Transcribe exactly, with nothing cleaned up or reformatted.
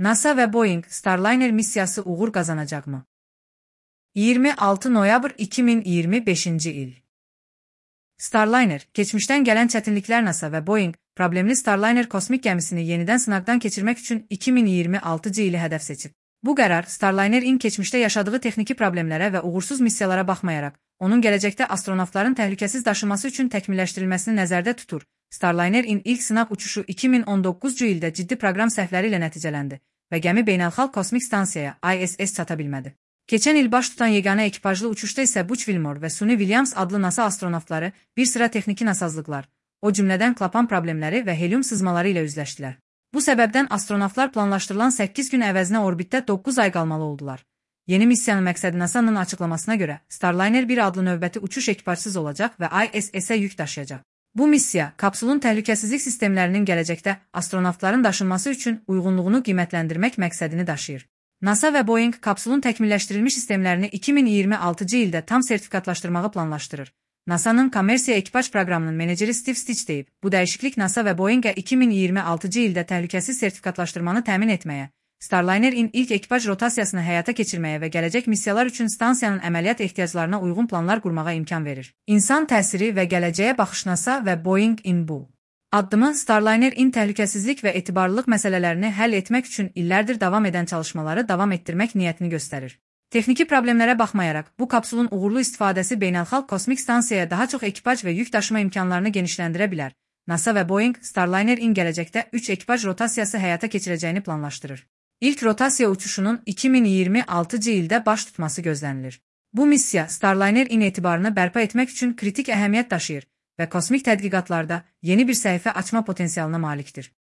NASA və Boeing Starliner missiyası uğur qazanacaqmı? iyirmi altı noyabr iki min iyirmi beşinci il. Starliner, keçmişdən gələn çətinliklər NASA və Boeing, problemli Starliner kosmik gəmisini yenidən sınaqdan keçirmək üçün iki min iyirmi altıncı ili hədəf seçib. Bu qərar, Starliner-in keçmişdə yaşadığı texniki problemlərə və uğursuz missiyalara baxmayaraq, onun gələcəkdə astronavtların təhlükəsiz daşınması üçün təkmilləşdirilməsini nəzərdə tutur. Starliner-in ilk sınaq uçuşu iki min on doqquzuncu ildə ciddi proqram səhvləri ilə nəticələndi və gəmi beynəlxalq kosmik stansiyaya I S S çata bilmədi. Keçən il baş tutan yeganə ekipajlı uçuşda isə Butch Wilmore və Suni Williams adlı NASA astronavtları bir sıra texniki nasazlıqlar, o cümlədən klapan problemləri və helyum sızmaları ilə üzləşdilər. Bu səbəbdən astronavtlar planlaşdırılan səkkiz gün əvəzinə orbitdə doqquz ay qalmalı oldular. Yeni missiyanın məqsədi NASA'nın açıqlamasına görə Starliner bir adlı növbəti uçuş ekipajsız olacaq və I S S-ə yük daşıyacaq. Bu missiya, kapsulun təhlükəsizlik sistemlərinin gələcəkdə astronavtların daşınması üçün uyğunluğunu qiymətləndirmək məqsədini daşıyır. NASA və Boeing kapsulun təkmilləşdirilmiş sistemlərini iki min iyirmi altıncı ildə tam sertifikatlaşdırmağı planlaşdırır. NASA'nın kommersiya ekipaj proqramının meneceri Steve Stich deyib, bu dəyişiklik NASA və Boeingə iki min iyirmi altıncı ildə təhlükəsiz sertifikatlaşdırmanı təmin etməyə, Starliner-in ilk ekipaj rotasiyasını həyata keçirməyə və gələcək missiyalar üçün stansiyanın əməliyyat ehtiyaclarına uyğun planlar qurmağa imkan verir. İnsan təsiri və gələcəyə baxış NASA və Boeing-in bu addımı Starliner-in təhlükəsizlik və etibarlılıq məsələlərini həll etmək üçün illərdir davam edən çalışmaları davam etdirmək niyyətini göstərir. Texniki problemlərə baxmayaraq, bu kapsulun uğurlu istifadəsi beynəlxalq kosmik stansiyaya daha çox ekipaj və yük daşıma imkanlarını genişləndirə bilər. NASA və Boeing Starliner-in gələcəkdə üç ekipaj rotasiyası həyata keçirəcəyini planlaşdırır. İlk rotasiya uçuşunun iki min iyirmi altıncı ildə baş tutması gözlənilir. Bu missiya Starliner-in etibarını bərpa etmək üçün kritik əhəmiyyət daşıyır və kosmik tədqiqatlarda yeni bir səhifə açma potensialına malikdir.